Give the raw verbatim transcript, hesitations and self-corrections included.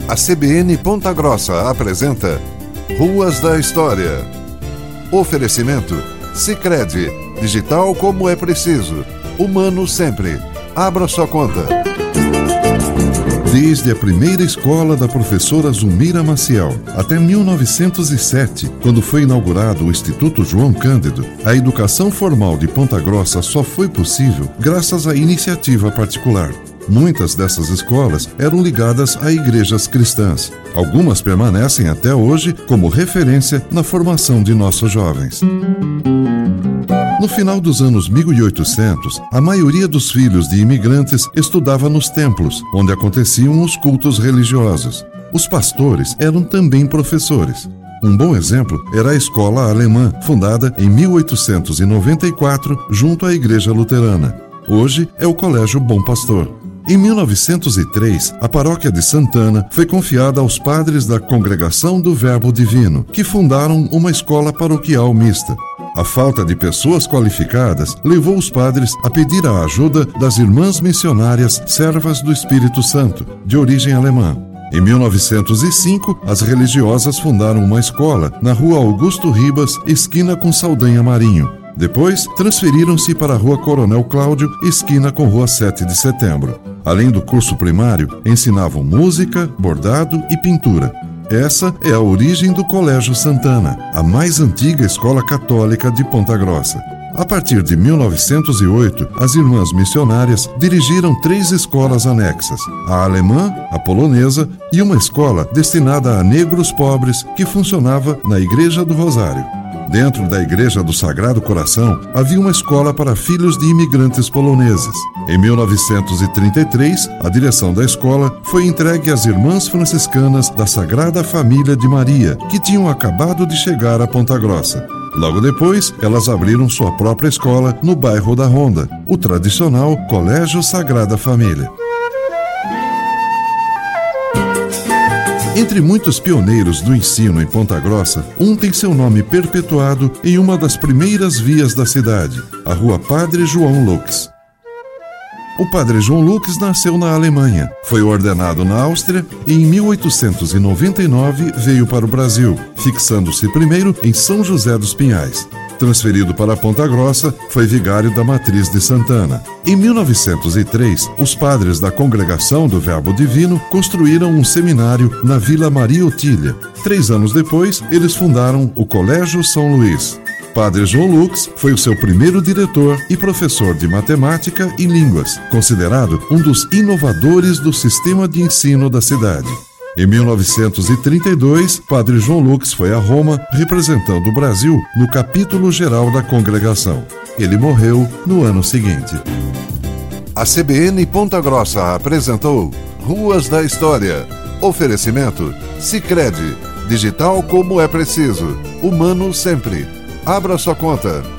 A C B N Ponta Grossa apresenta Ruas da História. Oferecimento Sicredi, digital como é preciso, humano sempre. Abra sua conta. Desde a primeira escola da professora Zulmira Maciel até mil novecentos e sete, quando foi inaugurado o Instituto João Cândido, a educação formal de Ponta Grossa só foi possível graças à iniciativa particular. Muitas dessas escolas eram ligadas a igrejas cristãs. Algumas permanecem até hoje como referência na formação de nossos jovens. No final dos anos mil e oitocentos, a maioria dos filhos de imigrantes estudava nos templos, onde aconteciam os cultos religiosos. Os pastores eram também professores. Um bom exemplo era a escola alemã, fundada em mil oitocentos e noventa e quatro junto à Igreja Luterana. Hoje é o Colégio Bom Pastor. Em mil novecentos e três, a paróquia de Santana foi confiada aos padres da Congregação do Verbo Divino, que fundaram uma escola paroquial mista. A falta de pessoas qualificadas levou os padres a pedir a ajuda das Irmãs Missionárias Servas do Espírito Santo, de origem alemã. Em mil novecentos e cinco, as religiosas fundaram uma escola na Rua Augusto Ribas, esquina com Saldanha Marinho. Depois, transferiram-se para a Rua Coronel Cláudio, esquina com Rua sete de Setembro. Além do curso primário, ensinavam música, bordado e pintura. Essa é a origem do Colégio Santana, a mais antiga escola católica de Ponta Grossa. A partir de mil novecentos e oito, as Irmãs Missionárias dirigiram três escolas anexas, a alemã, a polonesa e uma escola destinada a negros pobres que funcionava na Igreja do Rosário. Dentro da Igreja do Sagrado Coração, havia uma escola para filhos de imigrantes poloneses. Em mil novecentos e trinta e três, a direção da escola foi entregue às Irmãs Franciscanas da Sagrada Família de Maria, que tinham acabado de chegar a Ponta Grossa. Logo depois, elas abriram sua própria escola no bairro da Ronda, o tradicional Colégio Sagrada Família. Entre muitos pioneiros do ensino em Ponta Grossa, um tem seu nome perpetuado em uma das primeiras vias da cidade, a Rua Padre João Lux. O Padre João Lux nasceu na Alemanha, foi ordenado na Áustria e em mil oitocentos e noventa e nove veio para o Brasil, fixando-se primeiro em São José dos Pinhais. Transferido para Ponta Grossa, foi vigário da Matriz de Santana. Em mil novecentos e três, os padres da Congregação do Verbo Divino construíram um seminário na Vila Maria Otília. Três anos depois, eles fundaram o Colégio São Luís. Padre João Lux foi o seu primeiro diretor e professor de matemática e línguas, considerado um dos inovadores do sistema de ensino da cidade. Em mil novecentos e trinta e dois, Padre João Lux foi a Roma representando o Brasil no capítulo geral da congregação. Ele morreu no ano seguinte. A C B N Ponta Grossa apresentou Ruas da História. Oferecimento Sicredi, digital como é preciso, humano sempre. Abra sua conta.